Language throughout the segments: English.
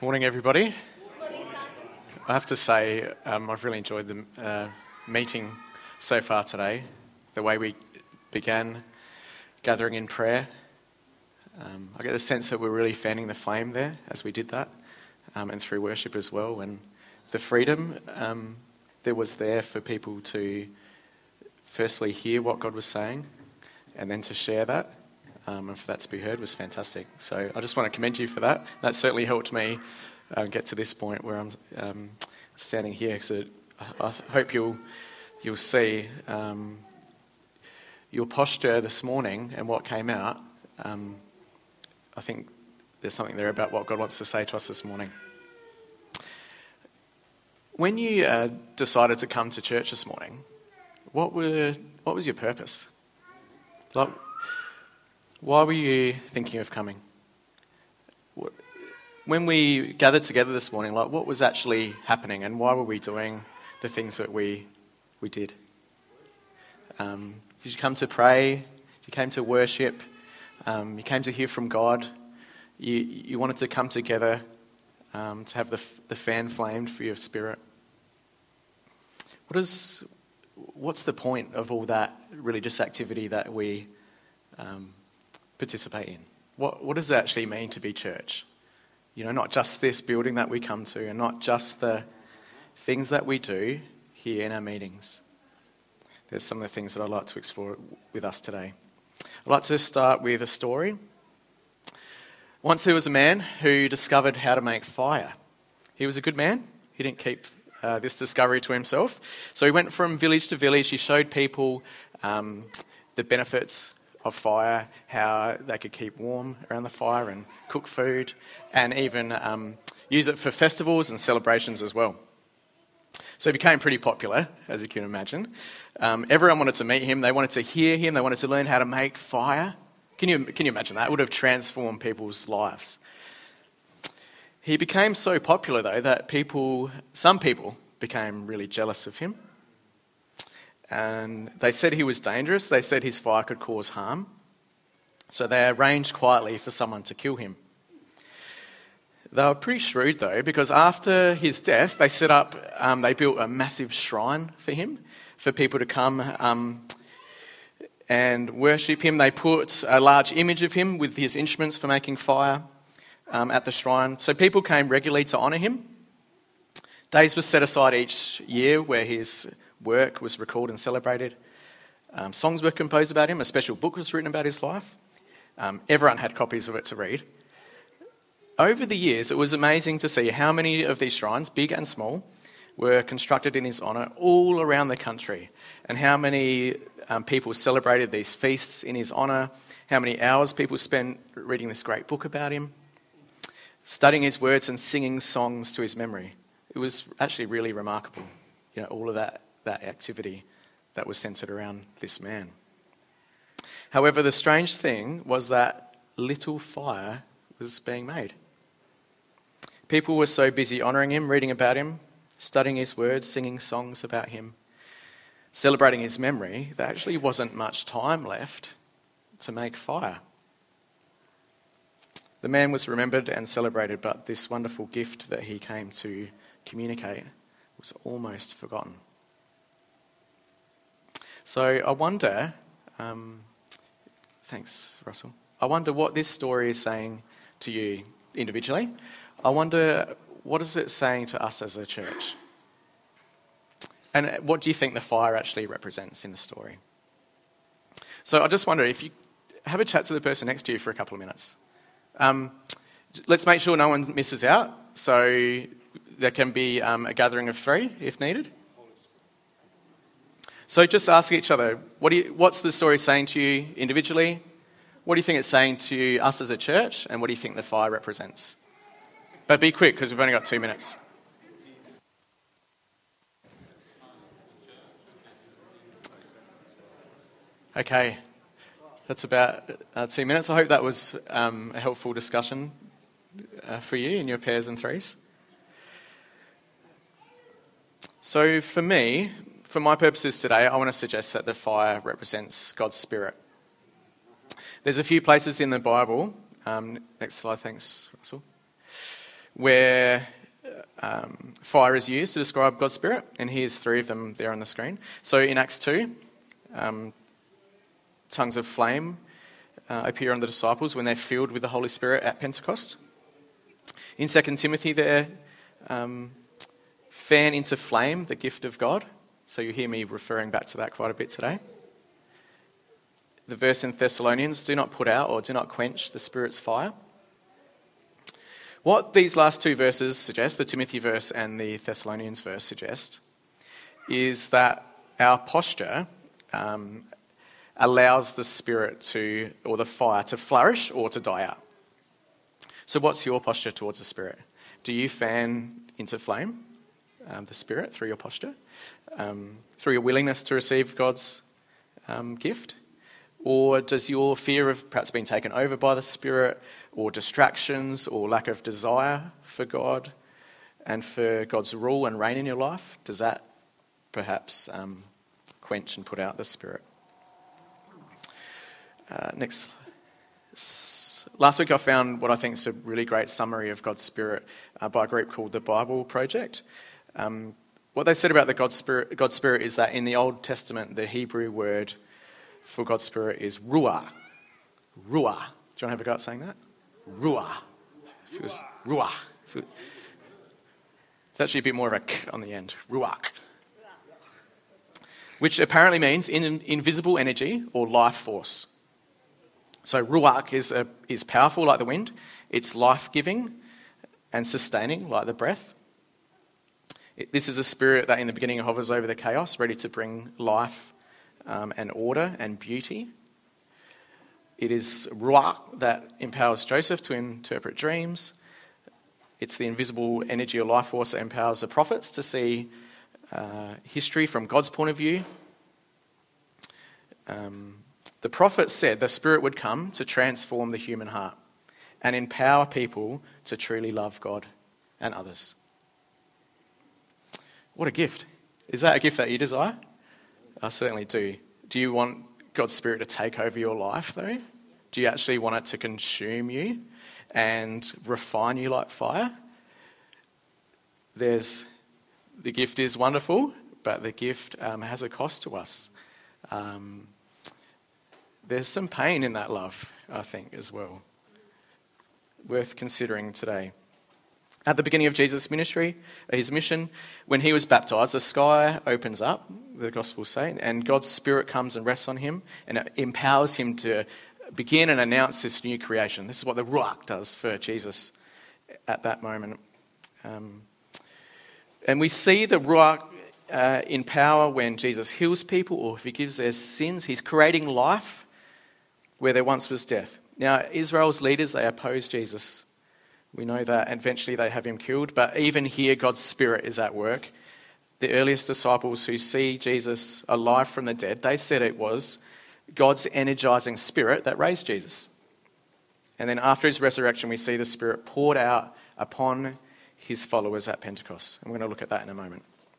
Morning, everybody. I have to say, I've really enjoyed the meeting so far today. The way we began gathering in prayer. I get the sense that we're really fanning the flame there as we did that, and through worship as well. And the freedom there was there for people to firstly hear what God was saying, and then to share that. And for that to be heard was fantastic. So I just want to commend you for that. That certainly helped me get to this point where I'm standing here. Because I hope you'll see your posture this morning and what came out. I think there's something there about what God wants to say to us this morning. When you decided to come to church this morning, what was your purpose? Why were you thinking of coming? When we gathered together this morning, what was actually happening, and why were we doing the things that we did? Did you come to pray? You came to worship? You came to hear from God? You wanted to come together to have the fan flamed for your spirit? What's the point of all that religious activity that we participate in? What does it actually mean to be church? Not just this building that we come to, and not just the things that we do here in our meetings. There's some of the things that I'd like to explore with us today. I'd like to start with a story. Once there was a man who discovered how to make fire. He was a good man. He didn't keep this discovery to himself. So he went from village to village. He showed people the benefits of fire, how they could keep warm around the fire and cook food, and even use it for festivals and celebrations as well. So he became pretty popular, as you can imagine. Everyone wanted to meet him. They wanted to hear him. They wanted to learn how to make fire. Can you imagine that? It would have transformed people's lives. He became so popular, though, that some people became really jealous of him. And they said he was dangerous. They said his fire could cause harm. So they arranged quietly for someone to kill him. They were pretty shrewd, though, because after his death, they built a massive shrine for him, for people to come and worship him. They put a large image of him with his instruments for making fire at the shrine. So people came regularly to honour him. Days were set aside each year where his work was recalled and celebrated. Songs were composed about him. A special book was written about his life. Everyone had copies of it to read. Over the years, it was amazing to see how many of these shrines, big and small, were constructed in his honour all around the country, and how many people celebrated these feasts in his honour, how many hours people spent reading this great book about him, studying his words and singing songs to his memory. It was actually really remarkable, all of that activity that was centred around this man. However, the strange thing was that little fire was being made. People were so busy honouring him, reading about him, studying his words, singing songs about him, celebrating his memory, there actually wasn't much time left to make fire. The man was remembered and celebrated, but this wonderful gift that he came to communicate was almost forgotten. So I wonder, thanks Russell, I wonder what this story is saying to you individually. I wonder, what is it saying to us as a church? And what do you think the fire actually represents in the story? So I just wonder if you have a chat to the person next to you for a couple of minutes. Let's make sure no one misses out. So there can be a gathering of 3 if needed. So just ask each other, what's the story saying to you individually? What do you think it's saying to us as a church? And what do you think the fire represents? But be quick, because we've only got 2 minutes. Okay, that's about 2 minutes. I hope that was a helpful discussion for you in your pairs and threes. So for my purposes today, I want to suggest that the fire represents God's Spirit. There's a few places in the Bible, next slide, thanks Russell, where fire is used to describe God's Spirit, and here's 3 of them there on the screen. So in Acts 2, tongues of flame appear on the disciples when they're filled with the Holy Spirit at Pentecost. In 2 Timothy, they're fan into flame, the gift of God. So you hear me referring back to that quite a bit today. The verse in Thessalonians, do not put out or do not quench the Spirit's fire. What these last 2 verses suggest, the Timothy verse and the Thessalonians verse suggest, is that our posture allows the Spirit or the fire to flourish or to die out. So what's your posture towards the Spirit? Do you fan into flame the Spirit through your posture? Through your willingness to receive God's gift? Or does your fear of perhaps being taken over by the Spirit, or distractions, or lack of desire for God and for God's rule and reign in your life, does that perhaps quench and put out the Spirit? Next. Last week I found what I think is a really great summary of God's Spirit by a group called the Bible Project. What they said about the God's Spirit is that in the Old Testament, the Hebrew word for God's Spirit is ruah. Ruah. Do you want to have a go at saying that? Ruah. If it was ruah. It's actually a bit more of a k on the end. Ruach. Which apparently means invisible energy or life force. So ruach is powerful like the wind. It's life-giving and sustaining like the breath. This is a spirit that in the beginning hovers over the chaos, ready to bring life and order and beauty. It is ruach that empowers Joseph to interpret dreams. It's the invisible energy or life force that empowers the prophets to see history from God's point of view. The prophets said the Spirit would come to transform the human heart and empower people to truly love God and others. What a gift. Is that a gift that you desire? I certainly do. Do you want God's Spirit to take over your life, though? Do you actually want it to consume you and refine you like fire? The gift is wonderful, but the gift has a cost to us. There's some pain in that love, I think, as well. Worth considering today. At the beginning of Jesus' ministry, his mission, when he was baptised, the sky opens up, the Gospels say, and God's Spirit comes and rests on him, and it empowers him to begin and announce this new creation. This is what the Ruach does for Jesus at that moment. And we see the Ruach in power when Jesus heals people or forgives their sins. He's creating life where there once was death. Now, Israel's leaders, they oppose Jesus. We know that eventually they have him killed, but even here God's Spirit is at work. The earliest disciples who see Jesus alive from the dead, they said it was God's energizing Spirit that raised Jesus. And then after his resurrection, we see the Spirit poured out upon his followers at Pentecost. And we're going to look at that in a moment.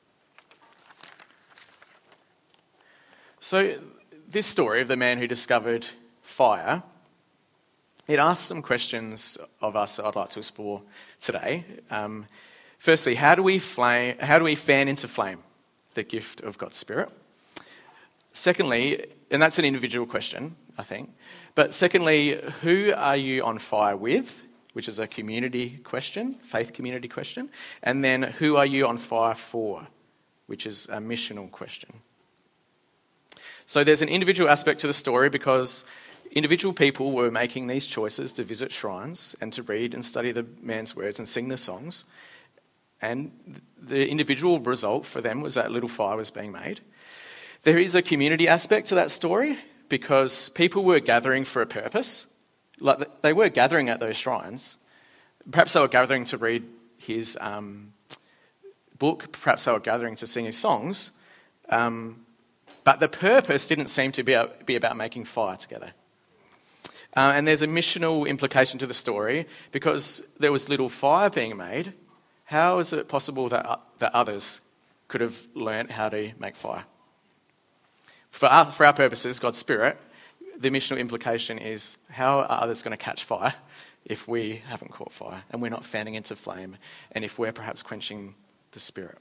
So this story of the man who discovered fire, it asks some questions of us that I'd like to explore today. Firstly, how do we fan into flame the gift of God's Spirit? Secondly, and that's an individual question, I think, but secondly, who are you on fire with, which is a community question, faith community question, and then who are you on fire for, which is a missional question. So there's an individual aspect to the story because individual people were making these choices to visit shrines and to read and study the man's words and sing the songs. And the individual result for them was that little fire was being made. There is a community aspect to that story because people were gathering for a purpose. Like they were gathering at those shrines. Perhaps they were gathering to read his book. Perhaps they were gathering to sing his songs. But the purpose didn't seem to be about making fire together. And there's a missional implication to the story because there was little fire being made. How is it possible that others could have learnt how to make fire? For our purposes, God's Spirit, the missional implication is how are others going to catch fire if we haven't caught fire and we're not fanning into flame, and if we're perhaps quenching the Spirit.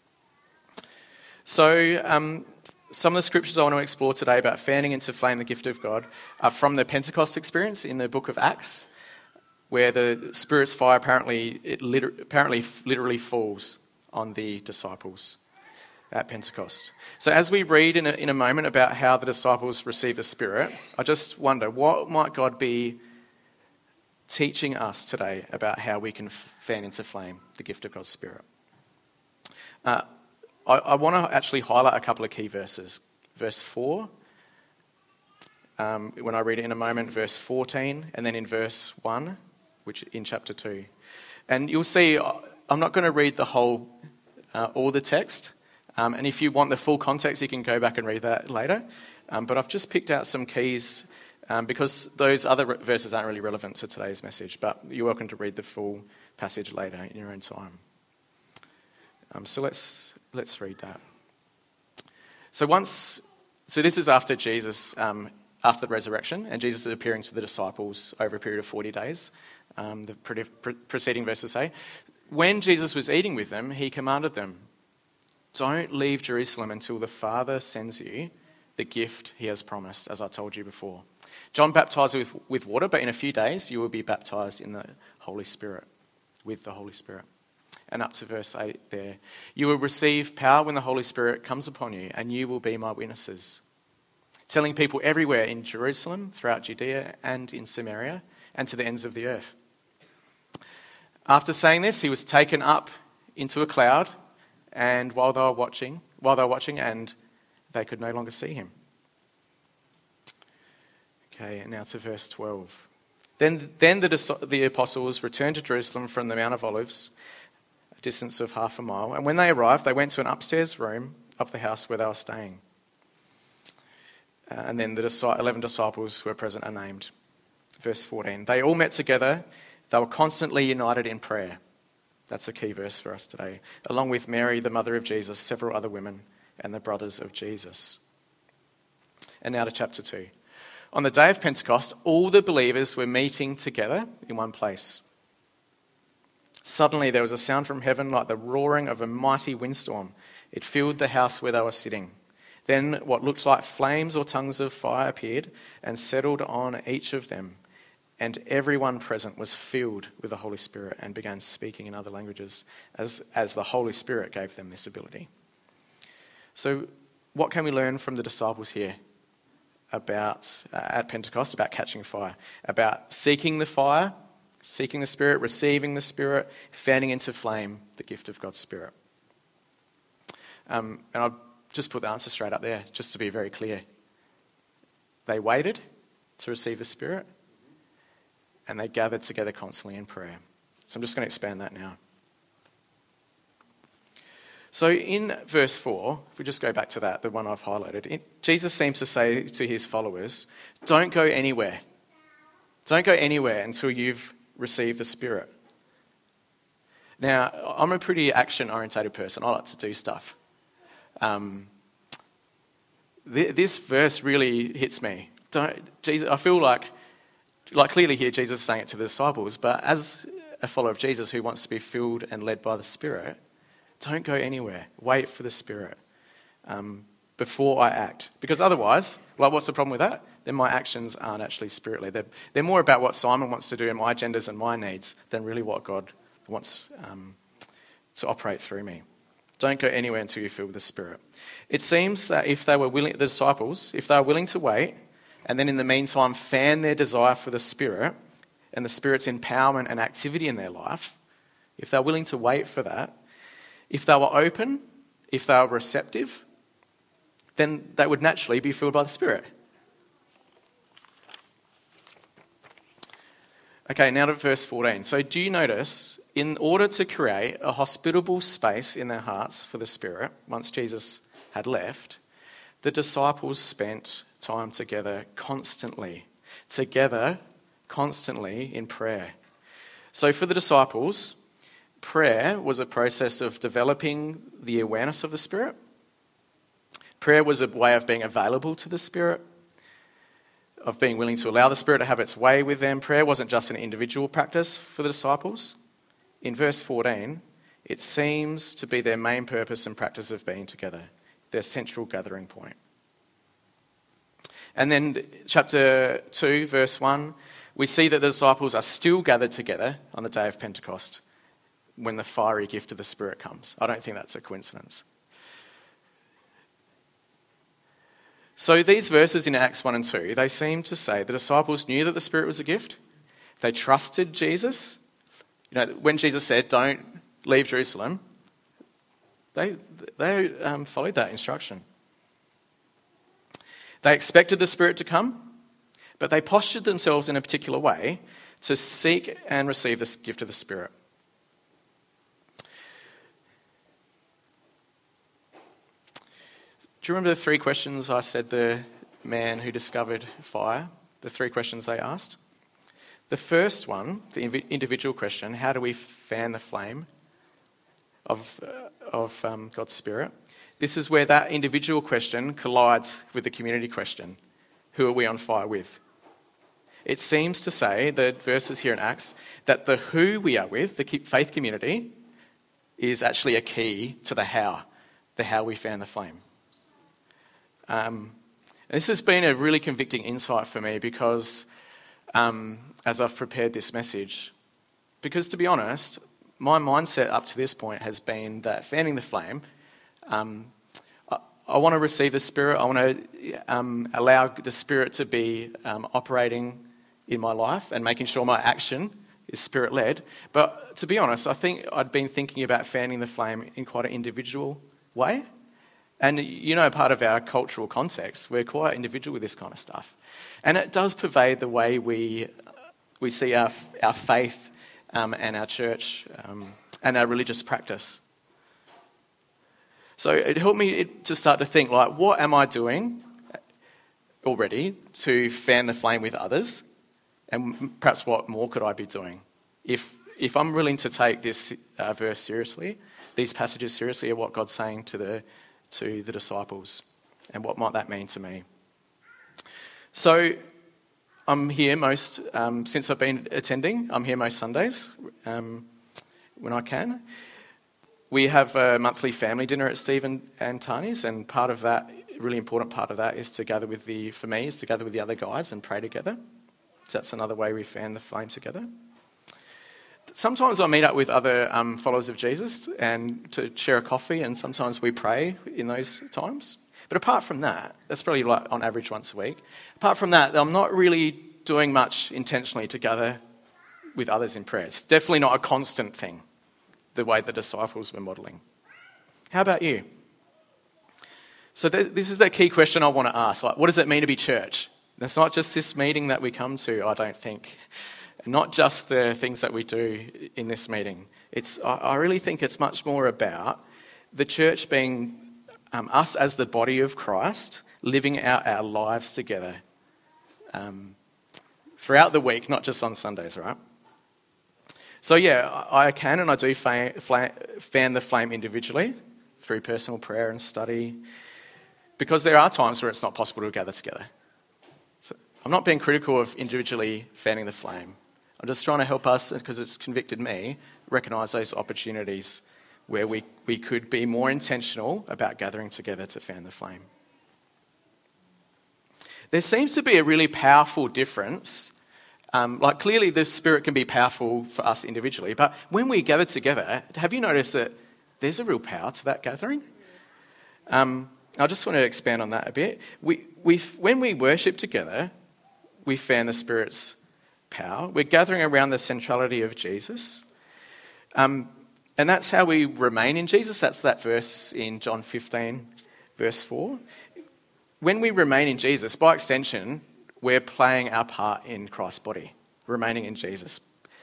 So some of the scriptures I want to explore today about fanning into flame the gift of God are from the Pentecost experience in the book of Acts, where the Spirit's fire apparently literally falls on the disciples at Pentecost. So as we read in a moment about how the disciples receive the Spirit, I just wonder, what might God be teaching us today about how we can fan into flame the gift of God's Spirit? I want to actually highlight a couple of key verses. Verse 4, when I read it in a moment, verse 14, and then in verse 1, which in chapter 2. And you'll see, I'm not going to read the whole, all the text. And if you want the full context, you can go back and read that later. But I've just picked out some keys because those other verses aren't really relevant to today's message. But you're welcome to read the full passage later in your own time. So let's read that. So this is after Jesus, after the resurrection, and Jesus is appearing to the disciples over a period of 40 days. The preceding verses say, when Jesus was eating with them, he commanded them, "Don't leave Jerusalem until the Father sends you the gift he has promised, as I told you before. John baptized with water, but in a few days you will be baptized in the Holy Spirit, with the Holy Spirit." And up to verse 8 there. "You will receive power when the Holy Spirit comes upon you, and you will be my witnesses, telling people everywhere in Jerusalem, throughout Judea and in Samaria, and to the ends of the earth." After saying this, he was taken up into a cloud, and while they were watching, and they could no longer see him. Okay, and now to verse 12. Then the apostles returned to Jerusalem from the Mount of Olives, a distance of 1/2 mile, and when they arrived, they went to an upstairs room of the house where they were staying. And then the 11 disciples who were present are named. Verse 14. They all met together. They were constantly united in prayer. That's a key verse for us today. Along with Mary, the mother of Jesus, several other women, and the brothers of Jesus. And now to chapter 2. On the day of Pentecost, all the believers were meeting together in one place. Suddenly there was a sound from heaven like the roaring of a mighty windstorm. It filled the house where they were sitting. Then what looked like flames or tongues of fire appeared and settled on each of them. And everyone present was filled with the Holy Spirit and began speaking in other languages as the Holy Spirit gave them this ability. So what can we learn from the disciples here about at Pentecost, about catching fire, about seeking the fire, seeking the Spirit, receiving the Spirit, fanning into flame the gift of God's Spirit? And I'll just put the answer straight up there, just to be very clear. They waited to receive the Spirit, and they gathered together constantly in prayer. So I'm just going to expand that now. So in verse 4, if we just go back to that, the one I've highlighted, Jesus seems to say to his followers, don't go anywhere. Don't go anywhere until you've received the Spirit. Now, I'm a pretty action-orientated person. I like to do stuff. This verse really hits me. I feel like clearly here Jesus is saying it to the disciples, but as a follower of Jesus who wants to be filled and led by the Spirit, don't go anywhere. Wait for the Spirit before I act. Because otherwise, what's the problem with that? Then my actions aren't actually spirit-led. They're more about what Simon wants to do and my agendas and my needs than really what God wants to operate through me. Don't go anywhere until you feel the Spirit. It seems that if they were willing, the disciples, if they were willing to wait, and then in the meantime fan their desire for the Spirit and the Spirit's empowerment and activity in their life, if they're willing to wait for that, if they were open, if they were receptive, then they would naturally be filled by the Spirit. Okay, now to verse 14. So do you notice, in order to create a hospitable space in their hearts for the Spirit, once Jesus had left, the disciples spent time together constantly in prayer. So for the disciples, prayer was a process of developing the awareness of the Spirit. Prayer was a way of being available to the Spirit, of being willing to allow the Spirit to have its way with them. Prayer wasn't just an individual practice for the disciples. In verse 14, it seems to be their main purpose and practice of being together, their central gathering point. And then chapter 2, verse 1, we see that the disciples are still gathered together on the day of Pentecost when the fiery gift of the Spirit comes. I don't think that's a coincidence. So these verses in Acts 1 and 2, they seem to say the disciples knew that the Spirit was a gift. They trusted Jesus. You know, when Jesus said, don't leave Jerusalem, they followed that instruction. They expected the Spirit to come, but they postured themselves in a particular way to seek and receive this gift of the Spirit. Do you remember the 3 questions I said the man who discovered fire, the 3 questions they asked? The first one, the individual question, how do we fan the flame of God's Spirit? This is where that individual question collides with the community question. Who are we on fire with? It seems to say, the verses here in Acts, that the who we are with, the faith community, is actually a key to the how we fan the flame. This has been a really convicting insight for me because as I've prepared this message, because to be honest, my mindset up to this point has been that fanning the flame, I want to receive the Spirit. I want to allow the Spirit to be operating in my life and making sure my action is Spirit-led. But to be honest, I think I'd been thinking about fanning the flame in quite an individual way. And part of our cultural context, we're quite individual with this kind of stuff. And it does pervade the way we see our faith and our church and our religious practice. So it helped me to start to think, like, what am I doing already to fan the flame with others? And perhaps what more could I be doing? If I'm willing to take this verse seriously, these passages seriously, of what God's saying to the disciples, and what might that mean to me? So I'm here since I've been attending, I'm here most Sundays when I can. We have a monthly family dinner at Steve and Tani's, and part of that, a really important part of that, is to gather with the other guys and pray together. So that's another way we fan the flame together. Sometimes I meet up with other followers of Jesus and to share a coffee, and sometimes we pray in those times. But apart from that, that's probably like on average once a week. Apart from that, I'm not really doing much intentionally to gather with others in prayer. It's definitely not a constant thing, the way the disciples were modelling. How about you? So this is the key question I want to ask. Like, what does it mean to be church? And it's not just this meeting that we come to, I don't think. Not just the things that we do in this meeting. I really think it's much more about the church being us as the body of Christ, living out our lives together throughout the week, not just on Sundays, right? So yeah, I can and I do fan the flame individually through personal prayer and study, because there are times where it's not possible to gather together. So I'm not being critical of individually fanning the flame. I'm just trying to help us, because it's convicted me, recognise those opportunities where we could be more intentional about gathering together to fan the flame. There seems to be a really powerful difference. Clearly the Spirit can be powerful for us individually, but when we gather together, have you noticed that there's a real power to that gathering? I just want to expand on that a bit. When we worship together, we fan the Spirit's power. We're gathering around the centrality of Jesus. And that's how we remain in Jesus. That's that verse in John 15, verse 4. When we remain in Jesus, by extension, we're playing our part in Christ's body, remaining in Jesus.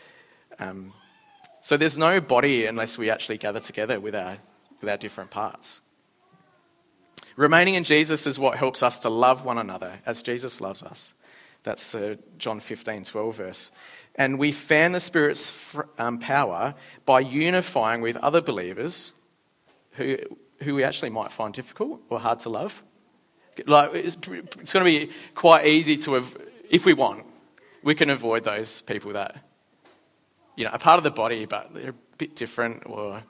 So there's no body unless we actually gather together with our different parts. Remaining in Jesus is what helps us to love one another as Jesus loves us. That's the John 15:12 verse. And we fan the Spirit's power by unifying with other believers who we actually might find difficult or hard to love. Like, it's going to be quite easy to if we want, we can avoid those people that, are part of the body, but they're a bit different. Or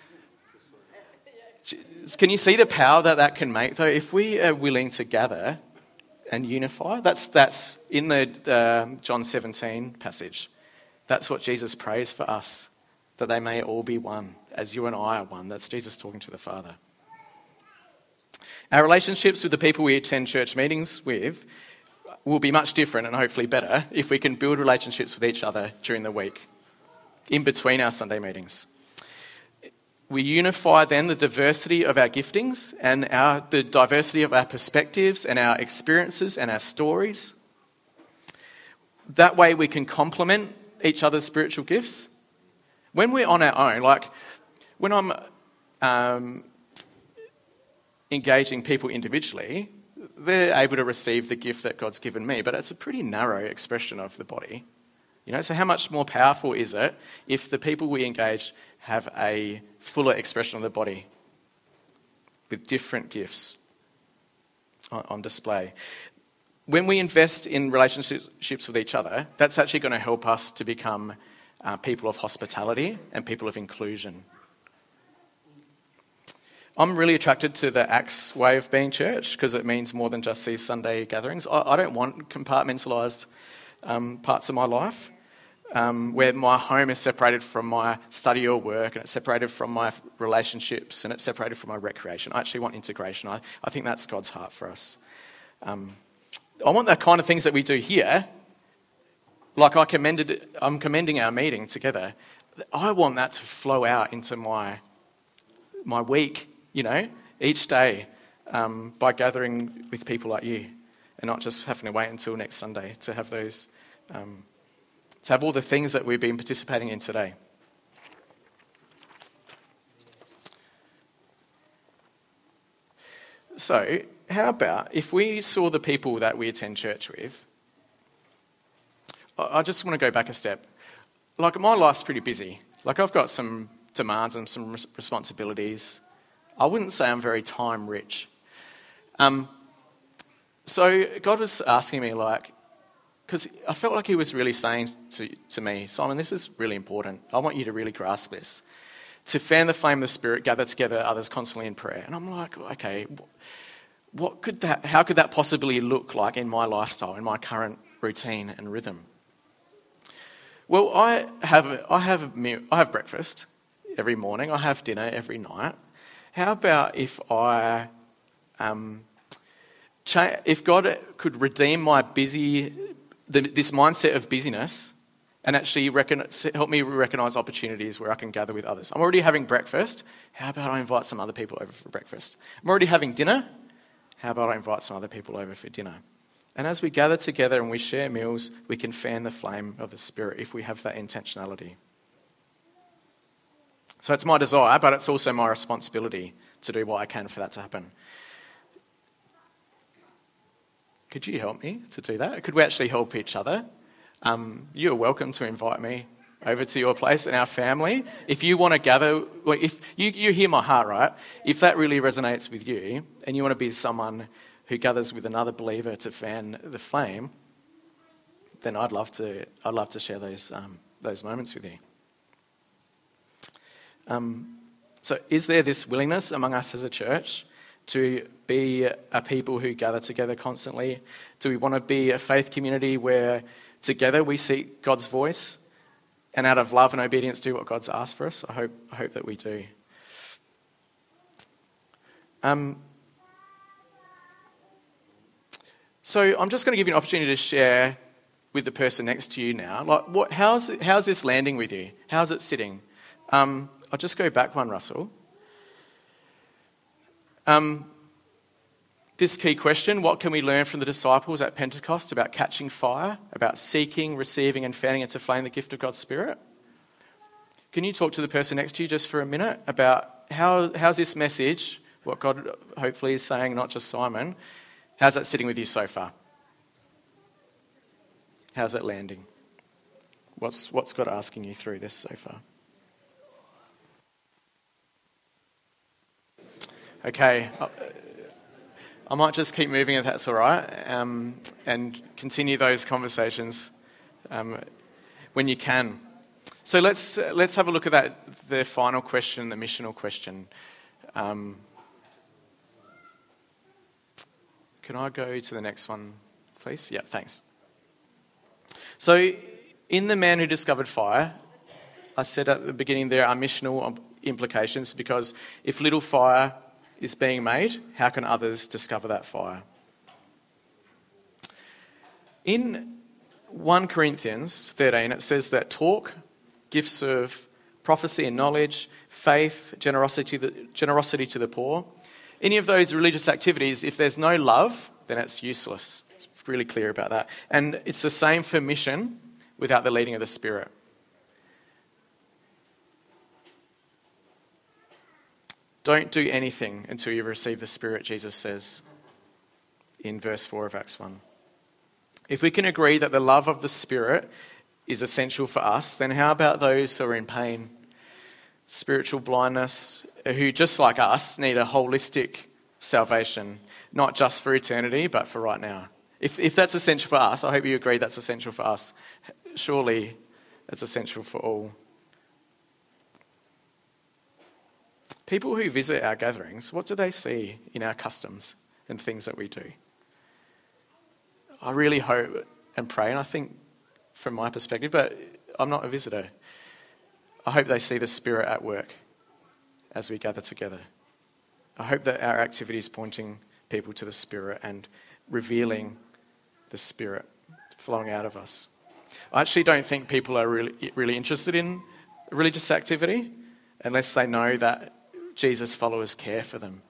can you see the power that can make, though? If we are willing to gather and unify, that's in the John 17 passage. That's what Jesus prays for us, that they may all be one, as you and I are one. That's Jesus talking to the Father. Our relationships with the people we attend church meetings with will be much different and hopefully better if we can build relationships with each other during the week, in between our Sunday meetings. We unify then the diversity of our giftings and the diversity of our perspectives and our experiences and our stories. That way we can complement each other's spiritual gifts. When we're on our own, like when I'm engaging people individually, they're able to receive the gift that God's given me, but it's a pretty narrow expression of the body. So how much more powerful is it if the people we engage have a fuller expression of the body with different gifts on display? When we invest in relationships with each other, that's actually going to help us to become people of hospitality and people of inclusion. I'm really attracted to the Acts way of being church because it means more than just these Sunday gatherings. I don't want compartmentalised parts of my life where my home is separated from my study or work, and it's separated from my relationships, and it's separated from my recreation. I actually want integration. I think that's God's heart for us. I want the kind of things that we do here, like I'm commending our meeting together. I want that to flow out into my week, each day by gathering with people like you and not just having to wait until next Sunday to have those, to have all the things that we've been participating in today. So, how about if we saw the people that we attend church with? I just want to go back a step. Like, my life's pretty busy. Like, I've got some demands and some responsibilities. I wouldn't say I'm very time rich. So God was asking me, because I felt like he was really saying to me, Simon, this is really important. I want you to really grasp this. To fan the flame of the Spirit, gather together others constantly in prayer. And I'm like, okay, how could that possibly look like in my lifestyle, in my current routine and rhythm? Well, I have breakfast every morning. I have dinner every night. How about if if God could redeem my this mindset of busyness and actually help me recognise opportunities where I can gather with others. I'm already having breakfast. How about I invite some other people over for breakfast? I'm already having dinner. How about I invite some other people over for dinner? And as we gather together and we share meals, we can fan the flame of the Spirit if we have that intentionality. So it's my desire, but it's also my responsibility to do what I can for that to happen. Could you help me to do that? Could we actually help each other? You're welcome to invite me over to your place and our family. If you want to gather, if you hear my heart, right? If that really resonates with you and you want to be someone who gathers with another believer to fan the flame, then I'd love to share those moments with you. So is there this willingness among us as a church to be a people who gather together constantly? Do we want to be a faith community where together we seek God's voice and out of love and obedience do what God's asked for us? I hope that we do. So I'm just going to give you an opportunity to share with the person next to you now. How's this landing with you? How's it sitting? I'll just go back one, Russell. This key question, what can we learn from the disciples at Pentecost about catching fire, about seeking, receiving and fanning into flame the gift of God's Spirit? Can you talk to the person next to you just for a minute about how's this message, what God hopefully is saying, not just Simon, how's that sitting with you so far? How's it landing? What's God asking you through this so far? Okay, I might just keep moving if that's all right, and continue those conversations when you can. So let's have a look at the final question, the missional question. Can I go to the next one, please? Yeah, thanks. So in The Man Who Discovered Fire, I said at the beginning there are missional implications, because if little fire is being made, how can others discover that fire? In 1 Corinthians 13, it says that talk, gifts of prophecy and knowledge, faith, generosity to the poor, any of those religious activities, if there's no love, then it's useless. It's really clear about that. And it's the same for mission without the leading of the Spirit. Don't do anything until you receive the Spirit, Jesus says in verse 4 of Acts 1. If we can agree that the love of the Spirit is essential for us, then how about those who are in pain, spiritual blindness, who, just like us, need a holistic salvation, not just for eternity, but for right now? If that's essential for us, I hope you agree that's essential for us. Surely that's essential for all. People who visit our gatherings, what do they see in our customs and things that we do? I really hope and pray, and I think from my perspective, but I'm not a visitor, I hope they see the Spirit at work as we gather together. I hope that our activity is pointing people to the Spirit and revealing the Spirit flowing out of us. I actually don't think people are really interested in religious activity unless they know that Jesus' followers care for them.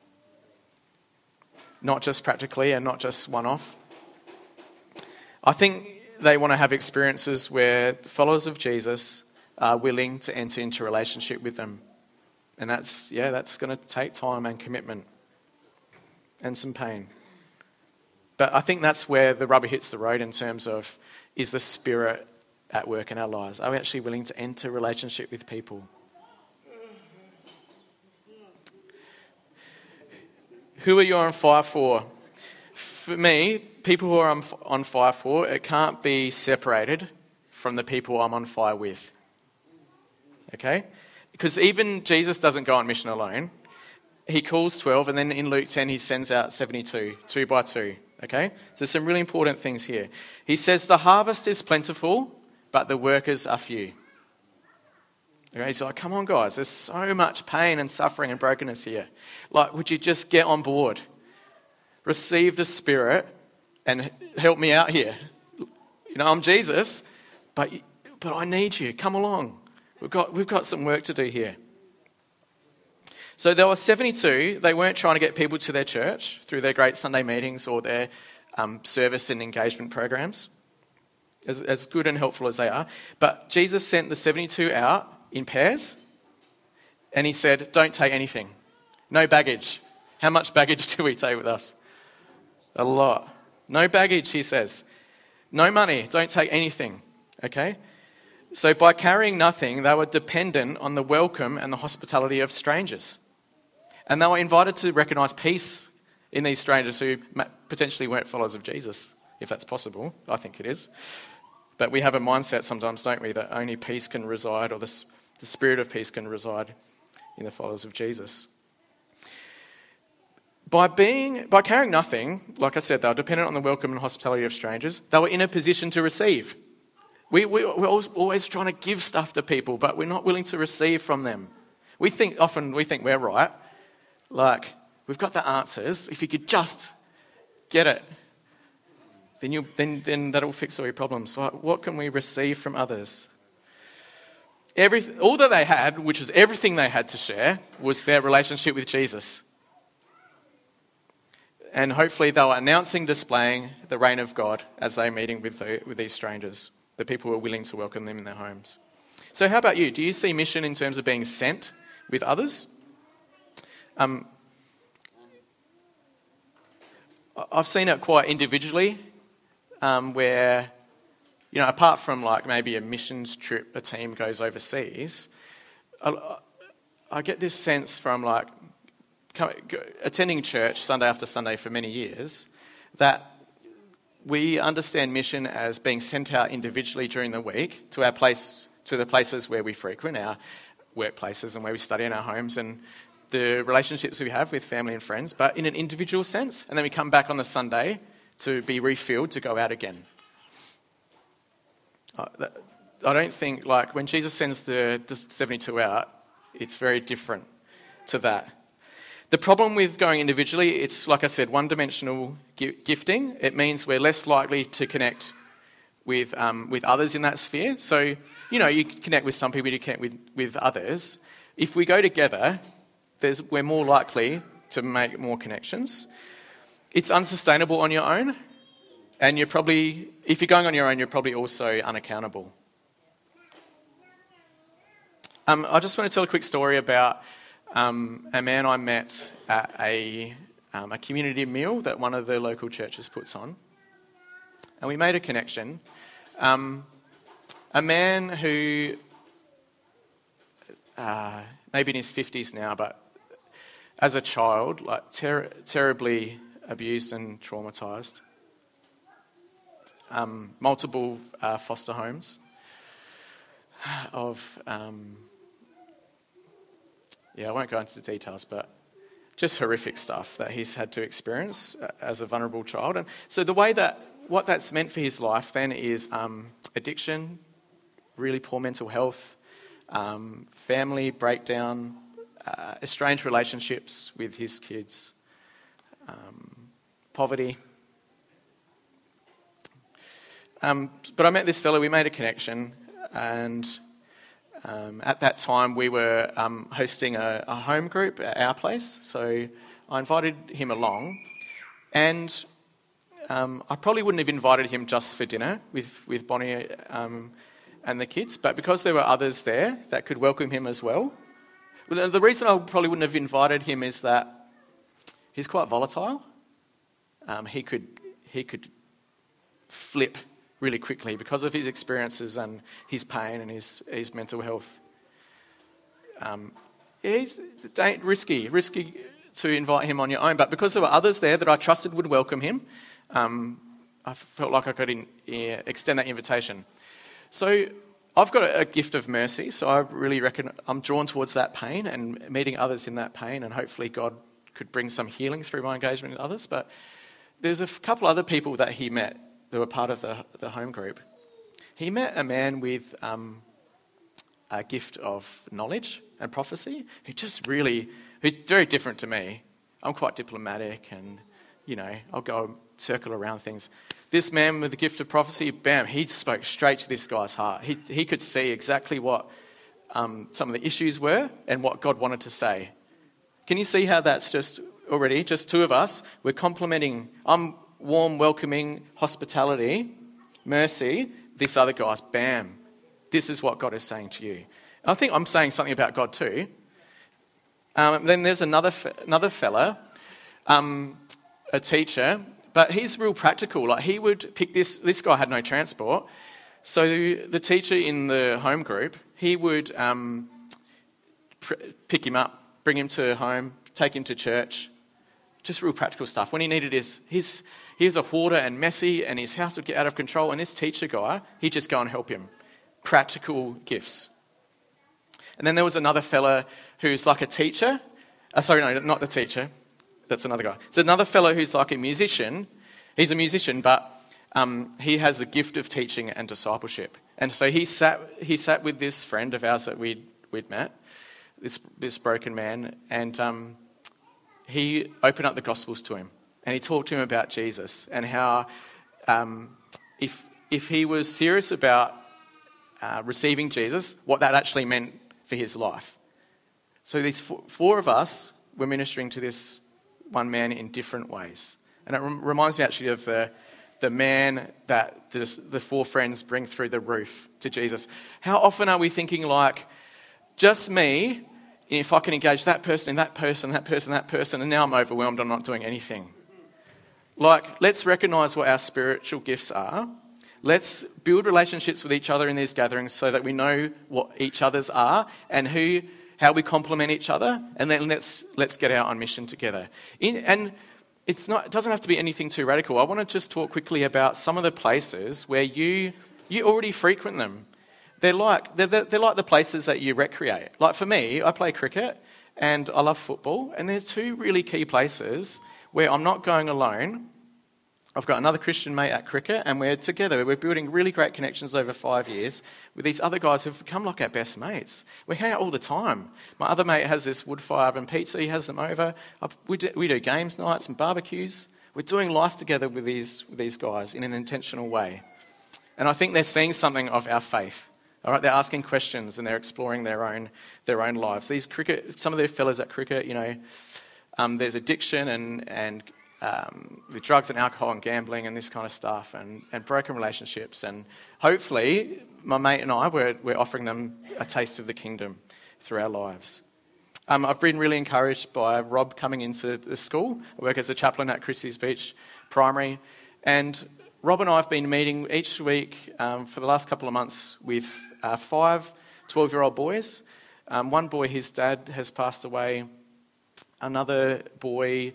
Not just practically and not just one-off. I think they want to have experiences where the followers of Jesus are willing to enter into a relationship with them. And that's going to take time and commitment and some pain. But I think that's where the rubber hits the road in terms of, is the Spirit at work in our lives? Are we actually willing to enter a relationship with people? Who are you on fire for? For me, people who are on fire for, it can't be separated from the people I'm on fire with. Okay? Because even Jesus doesn't go on mission alone. He calls 12, and then in Luke 10 he sends out 72, 2 by 2. Okay? There's some really important things here. He says the harvest is plentiful, but the workers are few. Okay, he's like, come on guys, there's so much pain and suffering and brokenness here. Like, would you just get on board? Receive the Spirit and help me out here. You know, I'm Jesus, but I need you. Come along. We've got some work to do here. So there were 72. They weren't trying to get people to their church through their great Sunday meetings or their service and engagement programs, as good and helpful as they are. But Jesus sent the 72 out in pairs, and he said, don't take anything. No baggage. How much baggage do we take with us? A lot. No baggage, he says. No money. Don't take anything. Okay? So by carrying nothing, they were dependent on the welcome and the hospitality of strangers. And they were invited to recognise peace in these strangers who potentially weren't followers of Jesus, if that's possible. I think it is. But we have a mindset sometimes, don't we, that only peace can reside, or the spirit of peace can reside in the followers of Jesus. By carrying nothing, like I said, they were dependent on the welcome and hospitality of strangers. They were in a position to receive. We're always trying to give stuff to people, but we're not willing to receive from them. We think we're right. Like, we've got the answers. If you could just get it, then that'll fix all your problems. So what can we receive from others? All that they had, which is everything they had to share, was their relationship with Jesus. And hopefully they were announcing, displaying the reign of God as they're meeting with these strangers, the people who are willing to welcome them in their homes. So how about you? Do you see mission in terms of being sent with others? I've seen it quite individually, where, you know, apart from like maybe a missions trip, a team goes overseas, I get this sense from like attending church Sunday after Sunday for many years, that we understand mission as being sent out individually during the week to the places where we frequent, our workplaces and where we study in our homes and the relationships we have with family and friends, but in an individual sense. And then we come back on the Sunday to be refilled to go out again. I don't think, like, when Jesus sends the 72 out, it's very different to that. The problem with going individually, it's, like I said, one-dimensional gifting. It means we're less likely to connect with others in that sphere. So, you connect with some people, you connect with others. If we go together, we're more likely to make more connections. It's unsustainable on your own, and if you're going on your own, you're probably also unaccountable. I just want to tell a quick story about a man I met at a community meal that one of the local churches puts on. And we made a connection. A man who, maybe in his 50s now, but as a child, like terribly abused and traumatised. Multiple foster homes of... I won't go into details, but just horrific stuff that he's had to experience as a vulnerable child. And so what that's meant for his life then is addiction, really poor mental health, family breakdown, estranged relationships with his kids, poverty. But I met this fellow, we made a connection, and at that time we were hosting a home group at our place, so I invited him along, and I probably wouldn't have invited him just for dinner with Bonnie and the kids, but because there were others there that could welcome him as well. The reason I probably wouldn't have invited him is that he's quite volatile. He could flip really quickly because of his experiences and his pain and his mental health. It's risky to invite him on your own, but because there were others there that I trusted would welcome him, I felt like I could extend that invitation. So I've got a gift of mercy, so I really reckon I'm drawn towards that pain and meeting others in that pain, and hopefully God could bring some healing through my engagement with others. But there's a couple other people that he met that were part of the home group. He met a man with a gift of knowledge and prophecy who's very different to me. I'm quite diplomatic and, I'll go circle around things. This man with the gift of prophecy, bam, he spoke straight to this guy's heart. He could see exactly what some of the issues were and what God wanted to say. Can you see how that's just two of us? We're complementing. I'm warm, welcoming, hospitality, mercy. This other guy's, bam, this is what God is saying to you. I think I'm saying something about God too. Then there's another fella, a teacher, but he's real practical. Like he would pick this guy had no transport. So the teacher in the home group, he would pick him up, bring him to home, take him to church. Just real practical stuff. When he needed he was a hoarder and messy and his house would get out of control, and this teacher guy, he'd just go and help him. Practical gifts. And then there was another fella who's like a teacher. Sorry, no, not the teacher. That's another guy. It's another fellow who's like a musician. He's a musician, but he has the gift of teaching and discipleship. And so he sat with this friend of ours that we'd met, this broken man, and he opened up the Gospels to him. And he talked to him about Jesus and how if he was serious about receiving Jesus, what that actually meant for his life. So these four of us were ministering to this one man in different ways. And it reminds me actually of the man that the four friends bring through the roof to Jesus. How often are we thinking like, just me, if I can engage that person and that person, that person, that person, and now I'm overwhelmed, I'm not doing anything. Like, let's recognise what our spiritual gifts are. Let's build relationships with each other in these gatherings so that we know what each other's are and who how we complement each other, and then let's get out on mission together. And it doesn't have to be anything too radical. I want to just talk quickly about some of the places where you already frequent them. They're like the places that you recreate. Like for me, I play cricket and I love football, and there's two really key places where I'm not going alone. I've got another Christian mate at cricket, and we're together. We're building really great connections over 5 years with these other guys who've become like our best mates. We hang out all the time. My other mate has this wood fire oven pizza. He has them over. We do games nights and barbecues. We're doing life together with these guys in an intentional way. And I think they're seeing something of our faith. All right, they're asking questions and they're exploring their own lives. Some of the fellas at cricket, there's addiction and with drugs and alcohol and gambling and this kind of stuff, and broken relationships. And hopefully, my mate and I, we're offering them a taste of the kingdom through our lives. I've been really encouraged by Rob coming into the school. I work as a chaplain at Christie's Beach Primary, and Rob and I have been meeting each week for the last couple of months with 5 12-year-old boys. One boy, his dad has passed away. Another boy,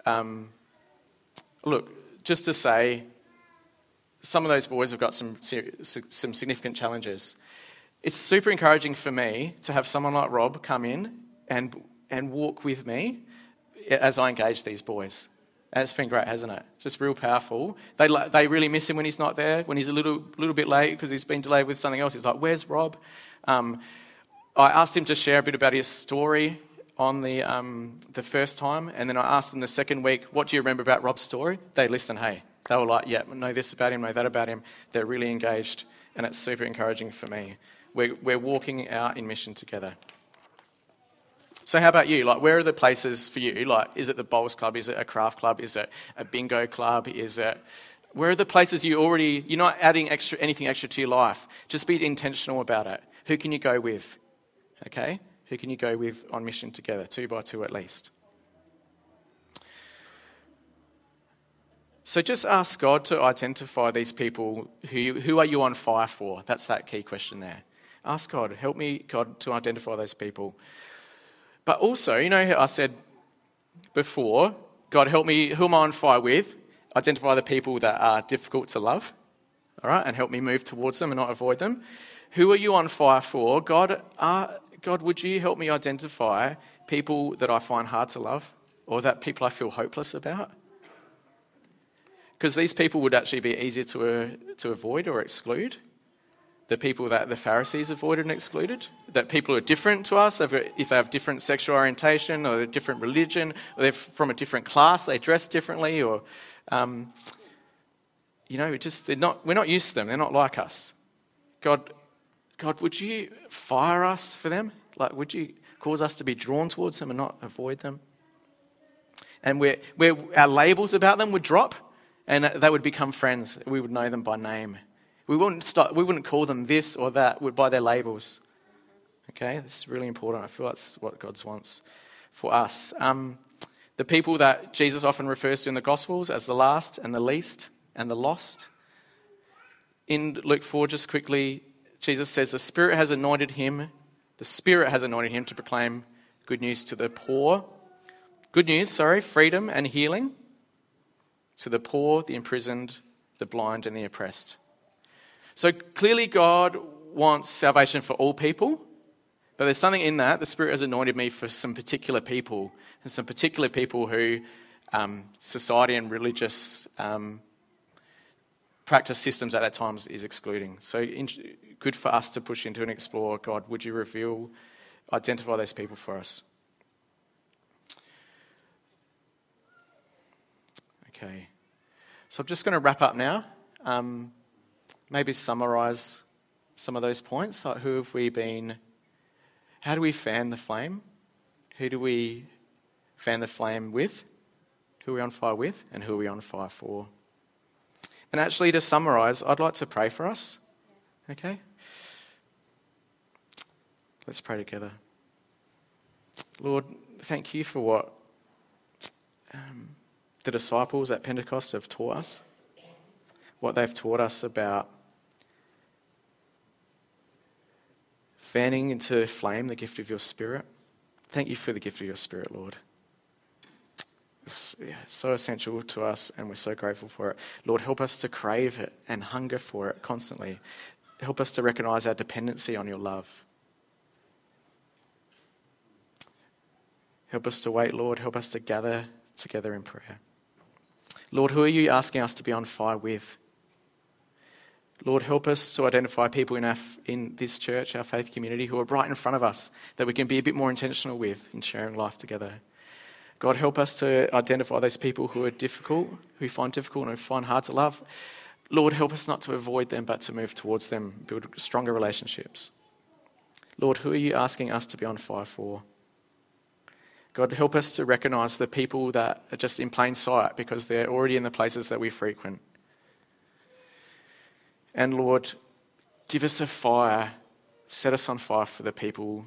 just to say, some of those boys have got some significant challenges. It's super encouraging for me to have someone like Rob come in and walk with me as I engage these boys. And it's been great, hasn't it? It's just real powerful. They really miss him when he's not there, when he's a little bit late because he's been delayed with something else. He's like, "Where's Rob?" I asked him to share a bit about his story on the first time, and then I asked them the second week, "What do you remember about Rob's story?" They listened. Hey, they were like, "Yeah, know this about him, know that about him." They're really engaged, and it's super encouraging for me. We're walking out in mission together. So how about you? Like, where are the places for you? Like, is it the bowls club? Is it a craft club? Is it a bingo club? Where are the places you're not adding anything extra to your life? Just be intentional about it. Who can you go with? Okay? Who can you go with on mission together? 2 by 2 at least. So just ask God to identify these people. Who are you on fire for? That's that key question there. Ask God, help me, God, to identify those people. But also, I said before, God, help me, who am I on fire with? Identify the people that are difficult to love, all right, and help me move towards them and not avoid them. Who are you on fire for? God, would you help me identify people that I find hard to love or that people I feel hopeless about? Because these people would actually be easier to avoid or exclude. The people that the Pharisees avoided and excluded, that people who are different to us, if they have different sexual orientation or a different religion, or they're from a different class, they dress differently, or, we're not used to them. They're not like us. God, would you fire us for them? Like, would you cause us to be drawn towards them and not avoid them? And where our labels about them would drop, and they would become friends. We would know them by name. We wouldn't call them this or that by their labels. Okay, this is really important. I feel that's what God wants for us. The people that Jesus often refers to in the Gospels as the last and the least and the lost. In Luke 4, just quickly, Jesus says the Spirit has anointed him to proclaim good news to the poor. Freedom and healing to the poor, the imprisoned, the blind and the oppressed. So clearly God wants salvation for all people, but there's something in that. The Spirit has anointed me for some particular people, and some particular people who society and religious practice systems at that time is excluding. So good for us to push into and explore, God, would you identify those people for us? Okay. So I'm just going to wrap up now. Maybe summarise some of those points. Like, who have we been? How do we fan the flame? Who do we fan the flame with? Who are we on fire with? And who are we on fire for? And actually, to summarise, I'd like to pray for us. Okay? Let's pray together. Lord, thank you for what the disciples at Pentecost have taught us. What they've taught us about fanning into flame the gift of your Spirit. Thank you for the gift of your Spirit, Lord. It's so essential to us, and we're so grateful for it. Lord, help us to crave it and hunger for it constantly. Help us to recognize our dependency on your love. Help us to wait, Lord. Help us to gather together in prayer. Lord, who are you asking us to be on fire with? Lord, help us to identify people in this church, our faith community, who are right in front of us, that we can be a bit more intentional with in sharing life together. God, help us to identify those people who are difficult, who find difficult and who find hard to love. Lord, help us not to avoid them, but to move towards them, build stronger relationships. Lord, who are you asking us to be on fire for? God, help us to recognize the people that are just in plain sight because they're already in the places that we frequent. And Lord, give us a fire, set us on fire for the people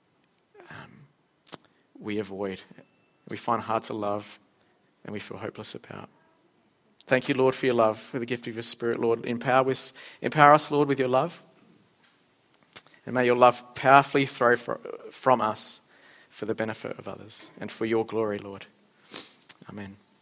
we avoid, we find hard to love, and we feel hopeless about. Thank you, Lord, for your love, for the gift of your Spirit, Lord. Empower us, Lord, with your love. And may your love powerfully flow from us for the benefit of others and for your glory, Lord. Amen.